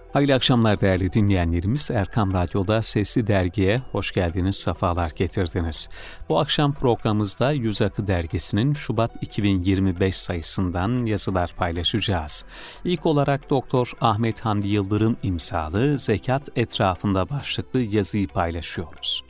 Hayırlı akşamlar değerli dinleyenlerimiz. Erkam Radyo'da Sesli Dergi'ye hoş geldiniz, sefalar getirdiniz. Bu akşam programımızda Yüz Akı Dergisi'nin Şubat 2025 sayısından yazılar paylaşacağız. İlk olarak Doktor Ahmet Hamdi Yıldırım imzalı Zekat etrafında başlıklı yazıyı paylaşıyoruz.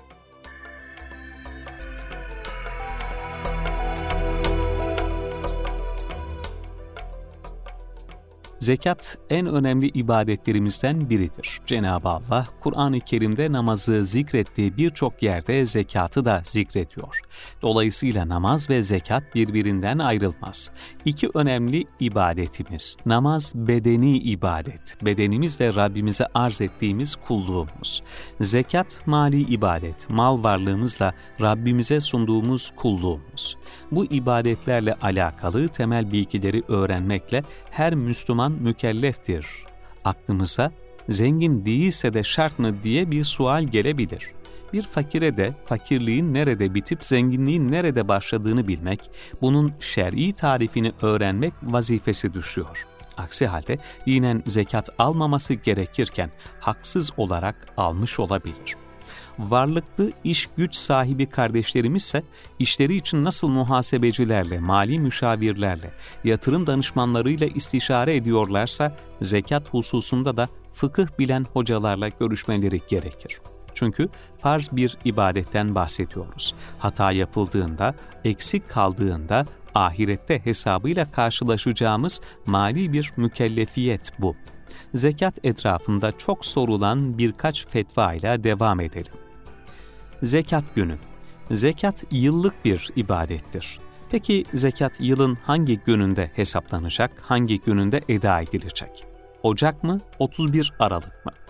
Zekat en önemli ibadetlerimizden biridir. Cenab-ı Allah, Kur'an-ı Kerim'de namazı zikrettiği birçok yerde zekatı da zikrediyor. Dolayısıyla namaz ve zekat birbirinden ayrılmaz. İki önemli ibadetimiz. Namaz bedeni ibadet. Bedenimizle Rabbimize arz ettiğimiz kulluğumuz. Zekat mali ibadet. Mal varlığımızla Rabbimize sunduğumuz kulluğumuz. Bu ibadetlerle alakalı temel bilgileri öğrenmekle her Müslüman mükelleftir. Aklımıza zengin değilse de şart mı diye bir sual gelebilir. Bir fakire de fakirliğin nerede bitip zenginliğin nerede başladığını bilmek, bunun şer'i tarifini öğrenmek vazifesi düşüyor. Aksi halde dinen zekat almaması gerekirken haksız olarak almış olabilir. Varlıklı iş güç sahibi kardeşlerimizse işleri için nasıl muhasebecilerle, mali müşavirlerle, yatırım danışmanlarıyla istişare ediyorlarsa zekat hususunda da fıkıh bilen hocalarla görüşmeleri gerekir. Çünkü farz bir ibadetten bahsediyoruz. Hata yapıldığında, eksik kaldığında ahirette hesabıyla karşılaşacağımız mali bir mükellefiyet bu. Zekat etrafında çok sorulan birkaç fetva ile devam edelim. Zekat günü. Zekat yıllık bir ibadettir. Peki zekat yılın hangi gününde hesaplanacak, hangi gününde eda edilecek? Ocak mı, 31 Aralık mı?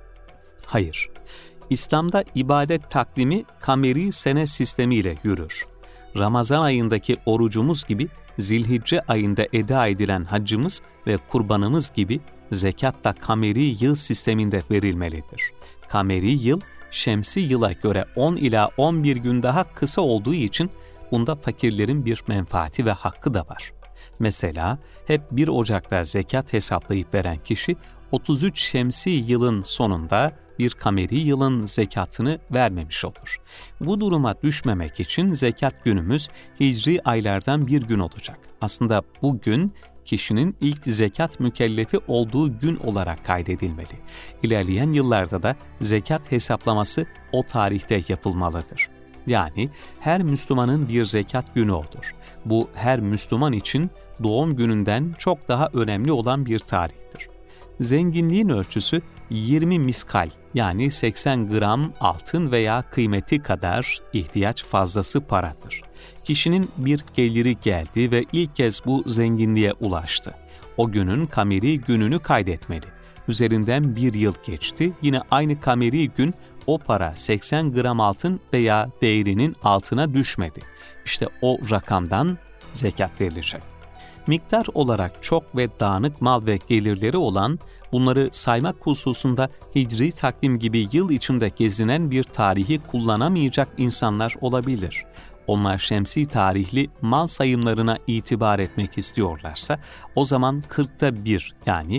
Hayır. İslam'da ibadet takvimi kameri sene sistemiyle yürür. Ramazan ayındaki orucumuz gibi Zilhicce ayında eda edilen haccımız ve kurbanımız gibi zekat da kameri yıl sisteminde verilmelidir. Kameri yıl, şemsi yıla göre 10 ila 11 gün daha kısa olduğu için bunda fakirlerin bir menfaati ve hakkı da var. Mesela hep 1 Ocak'ta zekat hesaplayıp veren kişi 33 şemsi yılın sonunda bir kameri yılın zekatını vermemiş olur. Bu duruma düşmemek için zekat günümüz hicri aylardan bir gün olacak. Aslında bu gün kişinin ilk zekat mükellefi olduğu gün olarak kaydedilmeli. İlerleyen yıllarda da zekat hesaplaması o tarihte yapılmalıdır. Yani her Müslümanın bir zekat günü olur. Bu her Müslüman için doğum gününden çok daha önemli olan bir tarihtir. Zenginliğin ölçüsü 20 miskal yani 80 gram altın veya kıymeti kadar ihtiyaç fazlası paradır. Kişinin bir geliri geldi ve ilk kez bu zenginliğe ulaştı. O günün kameri gününü kaydetmeli. Üzerinden 1 yıl geçti, yine aynı kameri gün o para 80 gram altın veya değerinin altına düşmedi. İşte o rakamdan zekat verilecek. Miktar olarak çok ve dağınık mal ve gelirleri olan, bunları saymak hususunda hicri takvim gibi yıl içinde gezinen bir tarihi kullanamayacak insanlar olabilir. Onlar şemsi tarihli mal sayımlarına itibar etmek istiyorlarsa, o zaman 40'ta 1 yani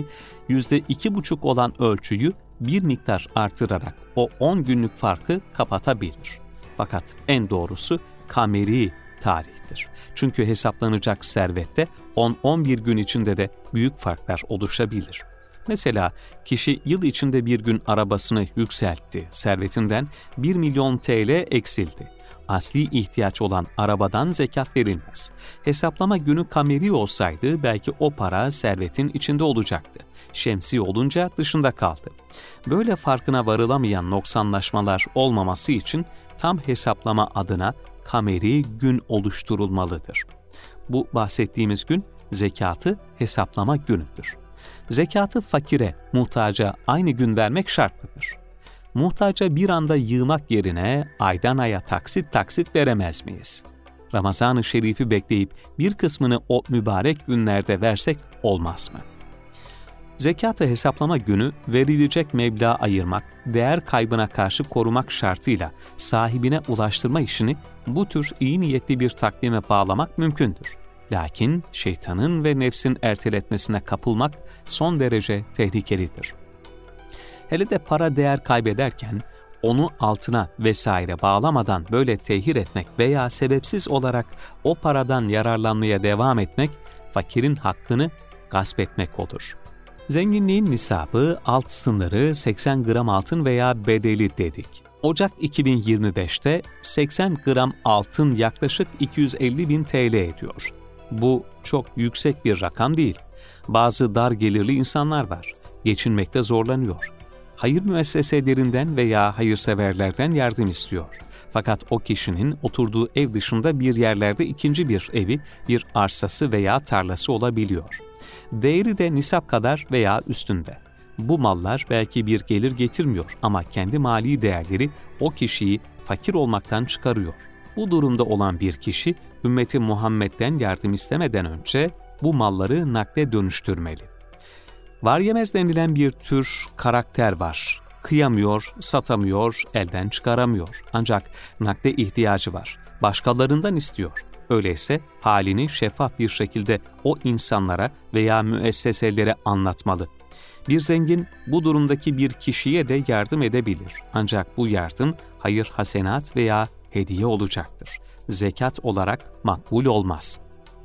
%2,5 olan ölçüyü bir miktar artırarak o 10 günlük farkı kapatabilir. Fakat en doğrusu kameri tarihtir. Çünkü hesaplanacak servette 10-11 gün içinde de büyük farklar oluşabilir. Mesela kişi yıl içinde bir gün arabasını yükseltti, servetinden 1 milyon TL eksildi. Asli ihtiyaç olan arabadan zekat verilmez. Hesaplama günü kameri olsaydı belki o para servetin içinde olacaktı. Şemsi olunca dışında kaldı. Böyle farkına varılamayan noksanlaşmalar olmaması için tam hesaplama adına kameri gün oluşturulmalıdır. Bu bahsettiğimiz gün zekatı hesaplama günüdür. Zekatı fakire, muhtaca aynı gün vermek şart mıdır? Muhtaca bir anda yığmak yerine aydan aya taksit taksit veremez miyiz? Ramazan-ı Şerif'i bekleyip bir kısmını o mübarek günlerde versek olmaz mı? Zekatı hesaplama günü verilecek meblağı ayırmak, değer kaybına karşı korumak şartıyla sahibine ulaştırma işini bu tür iyi niyetli bir takvime bağlamak mümkündür. Lakin şeytanın ve nefsin erteletmesine kapılmak son derece tehlikelidir. Hele de para değer kaybederken onu altına vesaire bağlamadan böyle tehir etmek veya sebepsiz olarak o paradan yararlanmaya devam etmek, fakirin hakkını gasp etmek olur. Zenginliğin nisabı, alt sınırı 80 gram altın veya bedeli dedik. Ocak 2025'te 80 gram altın yaklaşık 250.000 TL ediyor. Bu çok yüksek bir rakam değil. Bazı dar gelirli insanlar var. Geçinmekte zorlanıyor. Hayır müesseselerinden veya hayırseverlerden yardım istiyor. Fakat o kişinin oturduğu ev dışında bir yerlerde ikinci bir evi, bir arsası veya tarlası olabiliyor. Değeri de nisap kadar veya üstünde. Bu mallar belki bir gelir getirmiyor ama kendi mali değerleri o kişiyi fakir olmaktan çıkarıyor. Bu durumda olan bir kişi, ümmeti Muhammed'den yardım istemeden önce bu malları nakde dönüştürmeli. Var yemez denilen bir tür karakter var. Kıyamıyor, satamıyor, elden çıkaramıyor. Ancak nakde ihtiyacı var. Başkalarından istiyor. Öyleyse halini şeffaf bir şekilde o insanlara veya müesseselere anlatmalı. Bir zengin bu durumdaki bir kişiye de yardım edebilir. Ancak bu yardım hayır, hasenat veya hediye olacaktır. Zekat olarak makbul olmaz.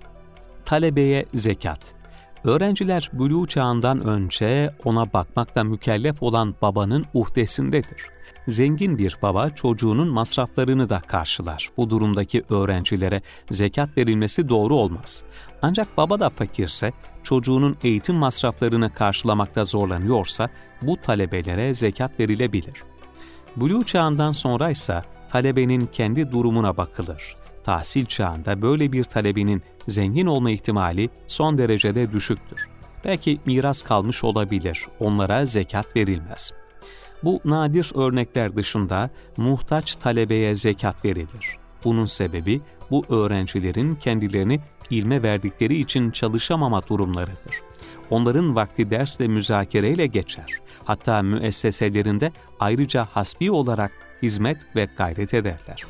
Talebeye zekat. Öğrenciler buluğ çağından önce ona bakmakla mükellef olan babanın uhdesindedir. Zengin bir baba çocuğunun masraflarını da karşılar. Bu durumdaki öğrencilere zekat verilmesi doğru olmaz. Ancak baba da fakirse, çocuğunun eğitim masraflarını karşılamakta zorlanıyorsa bu talebelere zekat verilebilir. Buluğ çağından sonra ise talebenin kendi durumuna bakılır. Tahsil çağında böyle bir talebenin zengin olma ihtimali son derecede düşüktür. Belki miras kalmış olabilir, onlara zekat verilmez. Bu nadir örnekler dışında muhtaç talebeye zekat verilir. Bunun sebebi bu öğrencilerin kendilerini ilme verdikleri için çalışamama durumlarıdır. Onların vakti dersle müzakereyle geçer. Hatta müesseselerinde ayrıca hasbi olarak hizmet ve gayret ederler.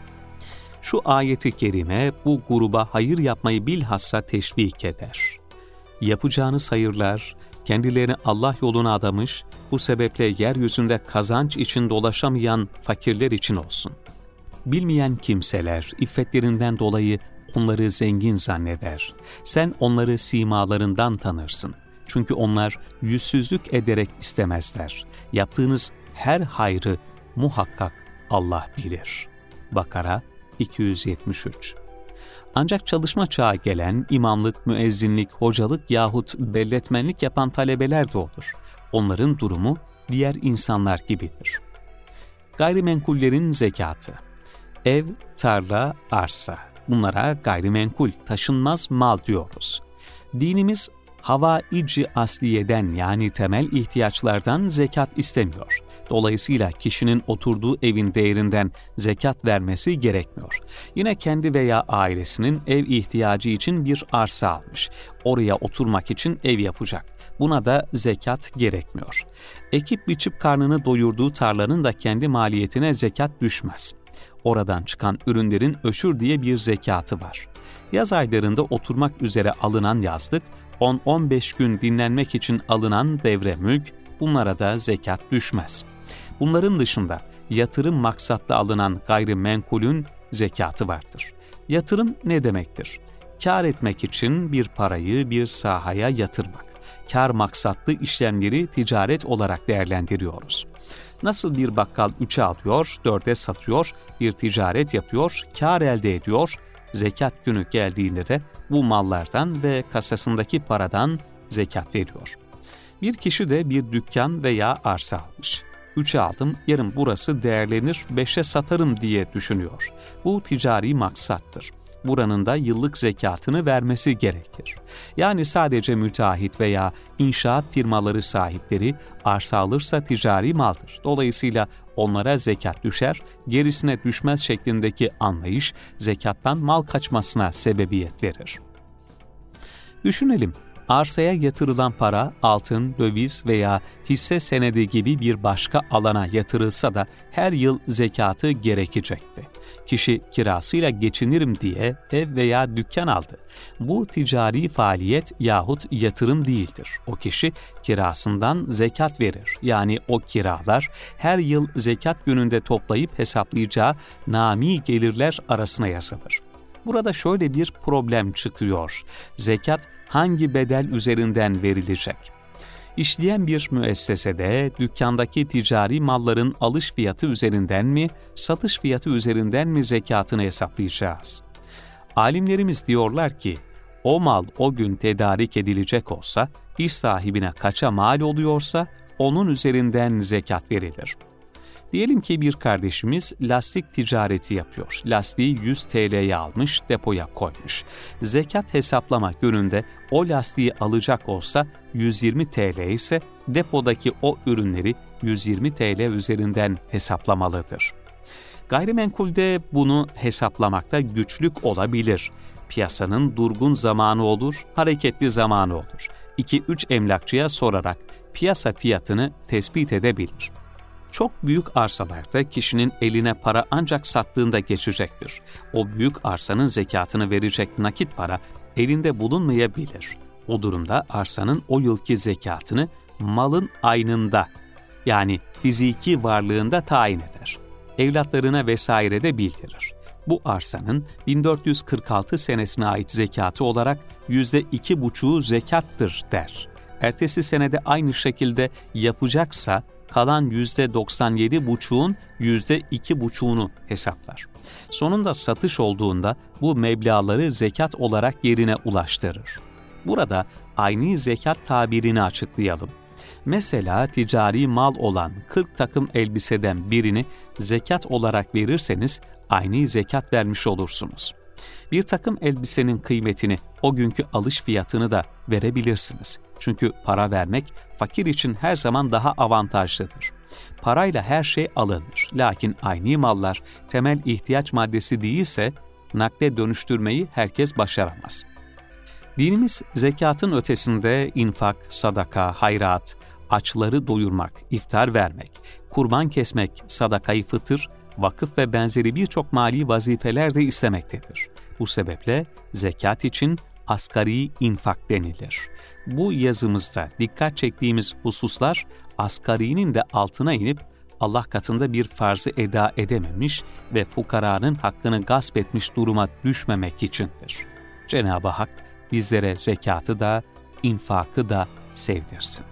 Şu ayeti kerime bu gruba hayır yapmayı bilhassa teşvik eder. Yapacağınız hayırlar, kendilerini Allah yoluna adamış, bu sebeple yeryüzünde kazanç için dolaşamayan fakirler için olsun. Bilmeyen kimseler, iffetlerinden dolayı onları zengin zanneder. Sen onları simalarından tanırsın. Çünkü onlar yüzsüzlük ederek istemezler. Yaptığınız her hayrı muhakkak Allah bilir. Bakara 273. Ancak çalışma çağı gelen imamlık, müezzinlik, hocalık yahut belletmenlik yapan talebeler de olur. Onların durumu diğer insanlar gibidir. Gayrimenkullerin zekatı. Ev, tarla, arsa. Bunlara gayrimenkul, taşınmaz mal diyoruz. Dinimiz havai-i asliyeden yani temel ihtiyaçlardan zekat istemiyor. Dolayısıyla kişinin oturduğu evin değerinden zekat vermesi gerekmiyor. Yine kendi veya ailesinin ev ihtiyacı için bir arsa almış. Oraya oturmak için ev yapacak. Buna da zekat gerekmiyor. Ekip biçip karnını doyurduğu tarlanın da kendi maliyetine zekat düşmez. Oradan çıkan ürünlerin öşür diye bir zekatı var. Yaz aylarında oturmak üzere alınan yazlık, 10-15 gün dinlenmek için alınan devre mülk, bunlara da zekat düşmez. Bunların dışında yatırım maksatlı alınan gayrimenkulün zekatı vardır. Yatırım ne demektir? Kâr etmek için bir parayı bir sahaya yatırmak. Kâr maksatlı işlemleri ticaret olarak değerlendiriyoruz. Nasıl bir bakkal 3'e alıyor, 4'e satıyor, bir ticaret yapıyor, kâr elde ediyor, zekat günü geldiğinde de bu mallardan ve kasasındaki paradan zekat veriyor. Bir kişi de bir dükkan veya arsa almış. 3'e aldım, yarın burası değerlenir, 5'e satarım diye düşünüyor. Bu ticari maksattır. Buranın da yıllık zekatını vermesi gerekir. Yani sadece müteahhit veya inşaat firmaları sahipleri arsa alırsa ticari maldır. Dolayısıyla onlara zekat düşer, gerisine düşmez şeklindeki anlayış zekattan mal kaçmasına sebebiyet verir. Düşünelim, Arsaya yatırılan para, altın, döviz veya hisse senedi gibi bir başka alana yatırılsa da her yıl zekatı gerekecekti. Kişi kirasıyla geçinirim diye ev veya dükkan aldı. Bu ticari faaliyet yahut yatırım değildir. O kişi kirasından zekat verir. Yani o kiralar her yıl zekat gününde toplayıp hesaplayacağı nami gelirler arasına yazılır. Burada şöyle bir problem çıkıyor. Zekat hangi bedel üzerinden verilecek? İşleyen bir müessesede dükkandaki ticari malların alış fiyatı üzerinden mi, satış fiyatı üzerinden mi zekatını hesaplayacağız? Alimlerimiz diyorlar ki, o mal o gün tedarik edilecek olsa, iş sahibine kaça mal oluyorsa onun üzerinden zekat verilir. Diyelim ki bir kardeşimiz lastik ticareti yapıyor. Lastiği 100 TL'ye almış, depoya koymuş. Zekat hesaplama gününde o lastiği alacak olsa 120 TL ise depodaki o ürünleri 120 TL üzerinden hesaplamalıdır. Gayrimenkulde bunu hesaplamakta güçlük olabilir. Piyasanın durgun zamanı olur, hareketli zamanı olur. 2-3 emlakçıya sorarak piyasa fiyatını tespit edebilir. Çok büyük arsalarda kişinin eline para ancak sattığında geçecektir. O büyük arsanın zekatını verecek nakit para elinde bulunmayabilir. O durumda arsanın o yılki zekatını malın aynında, yani fiziki varlığında tayin eder. Evlatlarına vesaire de bildirir. Bu arsanın 1446 senesine ait zekatı olarak %2,5'u zekattır der. Ertesi senede aynı şekilde yapacaksa kalan %97,5'un %2,5'unu hesaplar. Sonunda satış olduğunda bu meblağları zekat olarak yerine ulaştırır. Burada ayni zekat tabirini açıklayalım. Mesela ticari mal olan 40 takım elbiseden birini zekat olarak verirseniz ayni zekat vermiş olursunuz. Bir takım elbisenin kıymetini, o günkü alış fiyatını da verebilirsiniz. Çünkü para vermek fakir için her zaman daha avantajlıdır. Parayla her şey alınır. Lakin ayni mallar temel ihtiyaç maddesi değilse nakde dönüştürmeyi herkes başaramaz. Dinimiz zekatın ötesinde infak, sadaka, hayrat, açları doyurmak, iftar vermek, kurban kesmek, sadakayı fıtır, vakıf ve benzeri birçok mali vazifeler de istemektedir. Bu sebeple zekat için asgari infak denilir. Bu yazımızda dikkat çektiğimiz hususlar asgarinin de altına inip Allah katında bir farzı eda edememiş ve fukaranın hakkını gasp etmiş duruma düşmemek içindir. Cenab-ı Hak bizlere zekatı da, infakı da sevdirsin.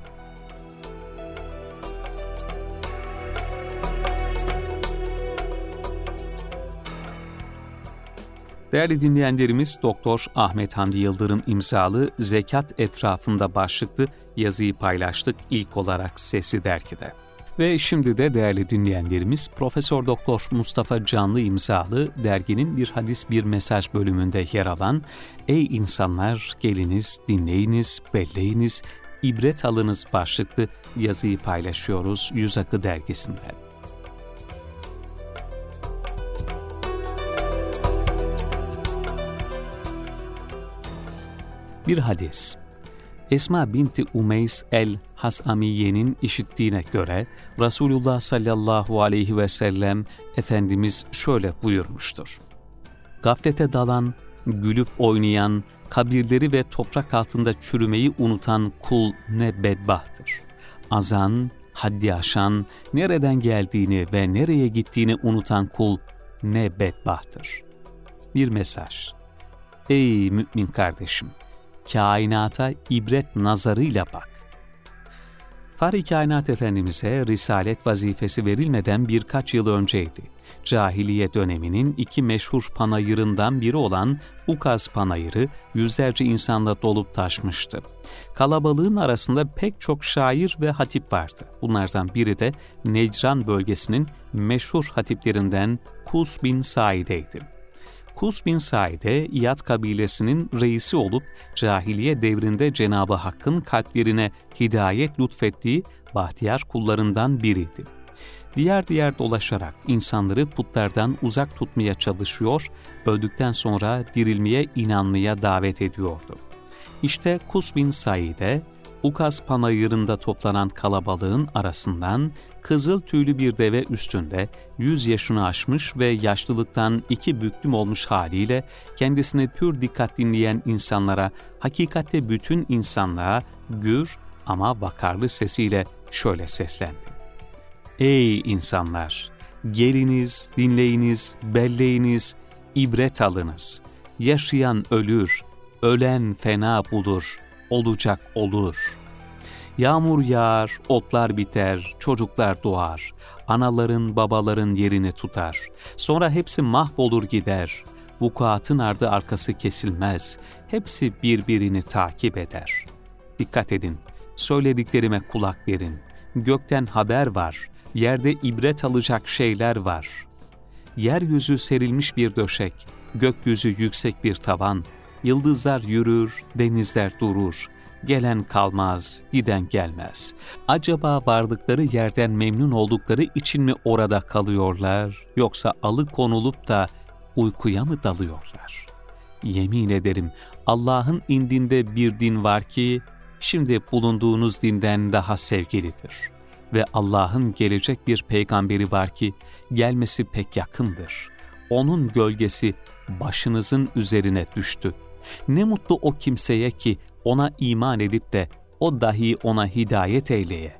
Değerli dinleyenlerimiz, Doktor Ahmet Hamdi Yıldırım imzalı Zekat etrafında başlıklı yazıyı paylaştık ilk olarak Sesli Dergi'de. Ve şimdi de değerli dinleyenlerimiz, Profesör Doktor Mustafa Canlı imzalı derginin Bir Hadis Bir Mesaj bölümünde yer alan "Ey insanlar, geliniz, dinleyiniz, belleyiniz, ibret alınız" başlıklı yazıyı paylaşıyoruz Yüz Akı dergisinden. Bir hadis. Esma binti Umeys el-Hasamiye'nin işittiğine göre Resulullah sallallahu aleyhi ve sellem Efendimiz şöyle buyurmuştur. Gaflete dalan, gülüp oynayan, kabirleri ve toprak altında çürümeyi unutan kul ne bedbahtır. Azan, haddi aşan, nereden geldiğini ve nereye gittiğini unutan kul ne bedbahtır. Bir mesaj. Ey mümin kardeşim! Kainata ibret nazarıyla bak. Fahri Kainat Efendimiz'e risalet vazifesi verilmeden birkaç yıl önceydi. Cahiliye döneminin iki meşhur panayırından biri olan Ukaz Panayırı yüzlerce insanla dolup taşmıştı. Kalabalığın arasında pek çok şair ve hatip vardı. Bunlardan biri de Necran bölgesinin meşhur hatiplerinden Kus bin Saide'ydi. Kus bin Saide, İyad kabilesinin reisi olup cahiliye devrinde Cenab-ı Hakk'ın kalplerine hidayet lütfettiği bahtiyar kullarından biriydi. Diğer dolaşarak insanları putlardan uzak tutmaya çalışıyor, öldükten sonra dirilmeye inanmaya davet ediyordu. İşte Kus bin Said'e Ukaz panayırında toplanan kalabalığın arasından kızıl tüylü bir deve üstünde 100 yaşını aşmış ve yaşlılıktan 2 büklüm olmuş haliyle kendisini pür dikkat dinleyen insanlara, hakikatte bütün insanlığa gür ama vakarlı sesiyle şöyle seslendi. Ey insanlar! Geliniz, dinleyiniz, belleyiniz, ibret alınız. Yaşayan ölür, ölen fena bulur, olacak olur. Yağmur yağar, otlar biter, çocuklar doğar. Anaların, babaların yerini tutar. Sonra hepsi mahvolur gider. Vukuatın ardı arkası kesilmez. Hepsi birbirini takip eder. Dikkat edin, söylediklerime kulak verin. Gökten haber var, yerde ibret alacak şeyler var. Yeryüzü serilmiş bir döşek, gökyüzü yüksek bir tavan. Yıldızlar yürür, denizler durur. Gelen kalmaz, giden gelmez. Acaba vardıkları yerden memnun oldukları için mi orada kalıyorlar, yoksa alıkonulup da uykuya mı dalıyorlar? Yemin ederim Allah'ın indinde bir din var ki, şimdi bulunduğunuz dinden daha sevgilidir. Ve Allah'ın gelecek bir peygamberi var ki, gelmesi pek yakındır. Onun gölgesi başınızın üzerine düştü. Ne mutlu o kimseye ki ona iman edip de o dahi ona hidayet eyleye.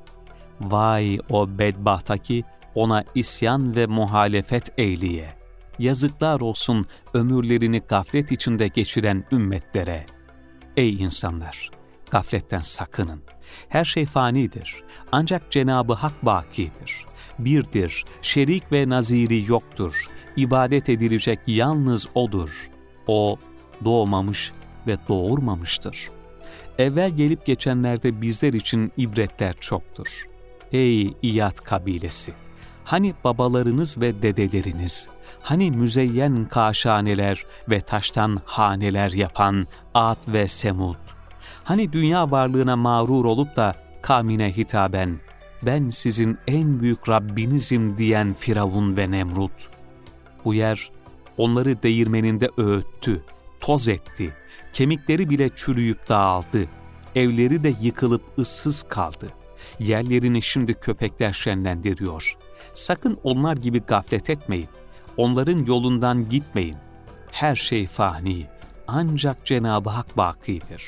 Vay o bedbahta ki ona isyan ve muhalefet eyleye. Yazıklar olsun ömürlerini gaflet içinde geçiren ümmetlere. Ey insanlar! Gafletten sakının. Her şey fanidir. Ancak Cenab-ı Hak bakidir. Birdir, şerik ve naziri yoktur. İbadet edilecek yalnız O'dur. O doğmamış ve doğurmamıştır. Evvel gelip geçenlerde bizler için ibretler çoktur. Ey İyad kabilesi! Hani babalarınız ve dedeleriniz, hani müzeyyen kaşaneler ve taştan haneler yapan Ad ve Semud, hani dünya varlığına mağrur olup da kavmine hitaben, ben sizin en büyük Rabbinizim diyen Firavun ve Nemrut. Bu yer onları değirmeninde öğüttü, toz etti, kemikleri bile çürüyüp dağıldı, evleri de yıkılıp ıssız kaldı. Yerlerini şimdi köpekler şenlendiriyor. Sakın onlar gibi gaflet etmeyin, onların yolundan gitmeyin. Her şey fani, ancak Cenab-ı Hak bakidir.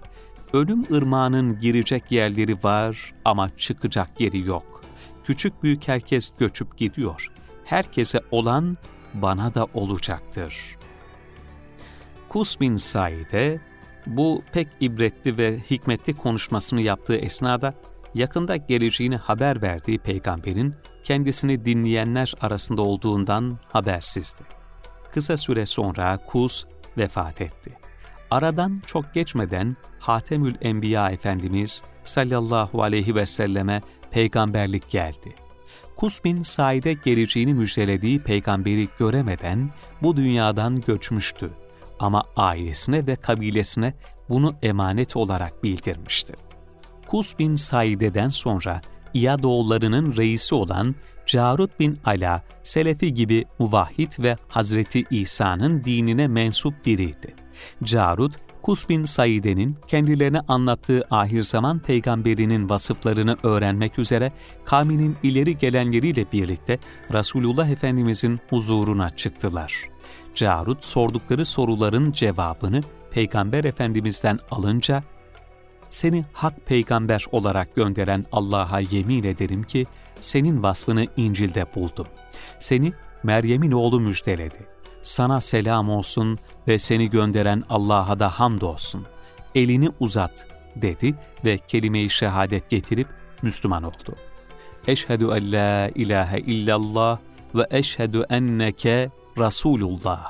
Ölüm ırmağının girecek yerleri var ama çıkacak yeri yok. Küçük büyük herkes göçüp gidiyor. Herkese olan bana da olacaktır. Kus bin Said'e bu pek ibretli ve hikmetli konuşmasını yaptığı esnada yakında geleceğini haber verdiği peygamberin kendisini dinleyenler arasında olduğundan habersizdi. Kısa süre sonra Kus vefat etti. Aradan çok geçmeden Hatemül Enbiya Efendimiz sallallahu aleyhi ve selleme peygamberlik geldi. Kus bin Said'e geleceğini müjdelediği peygamberi göremeden bu dünyadan göçmüştü. Ama ailesine ve kabilesine bunu emanet olarak bildirmişti. Kus bin Saide'den sonra İyadoğullarının reisi olan Carut bin Ala, Selefi gibi muvahhid ve Hazreti İsa'nın dinine mensup biriydi. Carut, Kus bin Saide'nin kendilerine anlattığı ahir zaman peygamberinin vasıflarını öğrenmek üzere kavminin ileri gelenleriyle birlikte Resulullah Efendimizin huzuruna çıktılar. Carut sordukları soruların cevabını Peygamber Efendimiz'den alınca, "Seni hak peygamber olarak gönderen Allah'a yemin ederim ki senin vasfını İncil'de buldum. Seni Meryem'in oğlu müjdeledi. Sana selam olsun ve seni gönderen Allah'a da hamdolsun. Elini uzat," dedi ve kelime-i şehadet getirip Müslüman oldu. Eşhedü en la ilahe illallah ve eşhedü enneke Resulullah.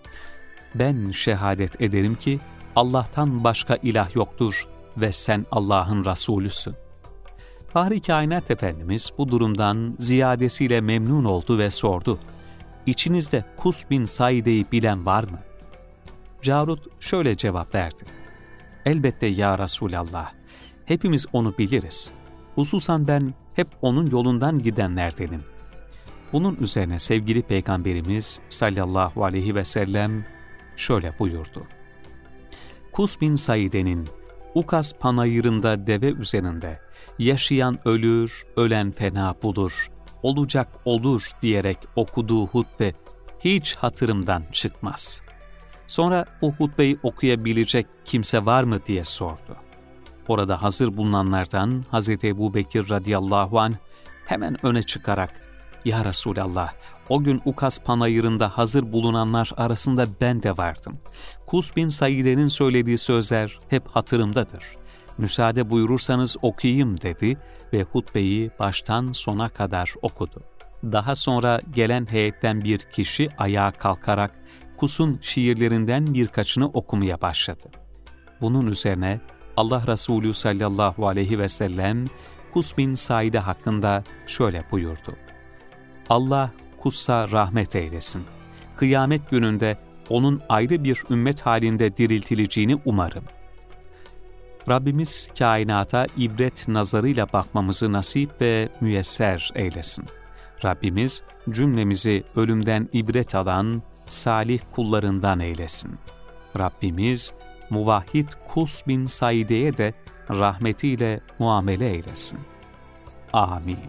Ben şehadet ederim ki Allah'tan başka ilah yoktur ve sen Allah'ın Resulüsün. Fahri Kainat Efendimiz bu durumdan ziyadesiyle memnun oldu ve sordu. İçinizde Kus bin Saide'yi bilen var mı? Carut şöyle cevap verdi. Elbette ya Resulallah, hepimiz onu biliriz. Hususan ben hep onun yolundan gidenlerdenim. Bunun üzerine sevgili Peygamberimiz sallallahu aleyhi ve sellem şöyle buyurdu. Kus bin Saide'nin Ukas panayırında deve üzerinde yaşayan ölür, ölen fena bulur, olacak olur diyerek okuduğu hutbe hiç hatırımdan çıkmaz. Sonra o hutbeyi okuyabilecek kimse var mı diye sordu. Orada hazır bulunanlardan Hazreti Ebubekir radıyallahu anh hemen öne çıkarak, "Ya Resulallah, o gün Ukas panayırında hazır bulunanlar arasında ben de vardım. Kus bin Saide'nin söylediği sözler hep hatırımdadır. Müsaade buyurursanız okuyayım" dedi ve hutbeyi baştan sona kadar okudu. Daha sonra gelen heyetten bir kişi ayağa kalkarak Kus'un şiirlerinden birkaçını okumaya başladı. Bunun üzerine Allah Resulü sallallahu aleyhi ve sellem Kus bin Saide hakkında şöyle buyurdu: "Allah Kus'a rahmet eylesin. Kıyamet gününde onun ayrı bir ümmet halinde diriltileceğini umarım." Rabbimiz kainata ibret nazarıyla bakmamızı nasip ve müyesser eylesin. Rabbimiz cümlemizi ölümden ibret alan salih kullarından eylesin. Rabbimiz muvahhid Kus bin Saide'ye de rahmetiyle muamele eylesin. Amin.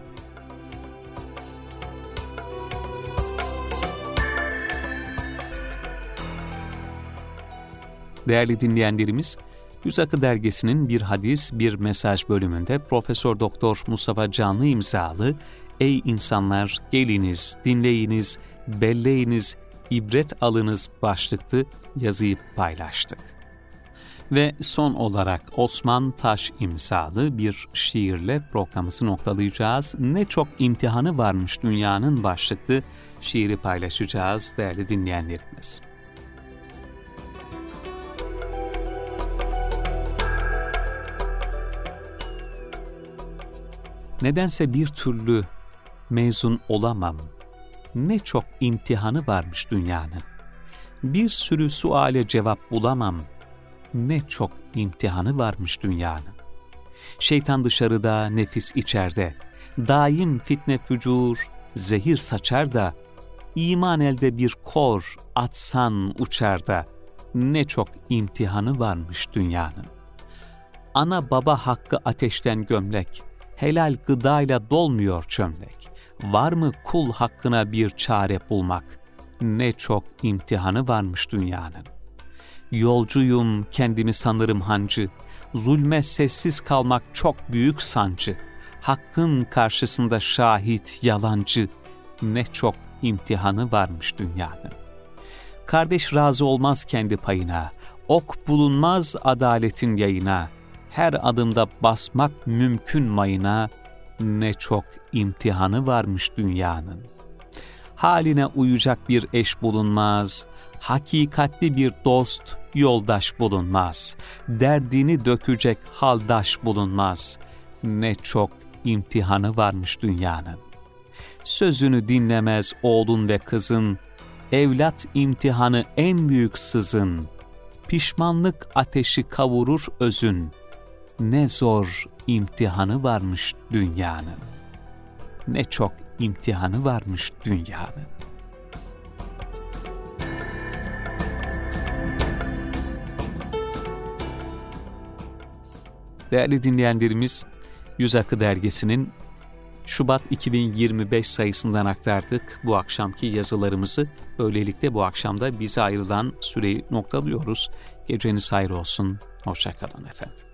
Değerli dinleyenlerimiz, Yüz Akı Dergisi'nin bir hadis, bir mesaj bölümünde Profesör Doktor Mustafa Canlı imzalı "Ey insanlar, geliniz, dinleyiniz, belleyiniz, ibret alınız" başlıklı yazıyı paylaştık. Ve son olarak Osman Taş imzalı bir şiirle programımızı noktalayacağız. "Ne çok imtihanı varmış dünyanın" başlıklı şiiri paylaşacağız değerli dinleyenlerimiz. Nedense bir türlü mezun olamam. Ne çok imtihanı varmış dünyanın. Bir sürü suale cevap bulamam. Ne çok imtihanı varmış dünyanın. Şeytan dışarıda, nefis içeride. Daim fitne fücur, zehir saçar da. İman elde bir kor, atsan uçar da. Ne çok imtihanı varmış dünyanın. Ana baba hakkı ateşten gömlek. Helal gıdayla dolmuyor çömlek. Var mı kul hakkına bir çare bulmak? Ne çok imtihanı varmış dünyanın. Yolcuyum, kendimi sanırım hancı. Zulme sessiz kalmak çok büyük sancı. Hakkın karşısında şahit yalancı. Ne çok imtihanı varmış dünyanın. Kardeş razı olmaz kendi payına. Ok bulunmaz adaletin yayına. Her adımda basmak mümkün mayına. Ne çok imtihanı varmış dünyanın. Haline uyacak bir eş bulunmaz. Hakikatli bir dost, yoldaş bulunmaz. Derdini dökecek haldaş bulunmaz. Ne çok imtihanı varmış dünyanın. Sözünü dinlemez oğlun ve kızın. Evlat imtihanı en büyük sızın. Pişmanlık ateşi kavurur özün. Ne zor imtihanı varmış dünyanın. Ne çok imtihanı varmış dünyanın. Değerli dinleyenlerimiz, Yüz Akı Dergisi'nin Şubat 2025 sayısından aktardık bu akşamki yazılarımızı. Böylelikle bu akşamda bize ayrılan süreyi noktalıyoruz. Geceniz hayır olsun. Hoşça kalın efendim.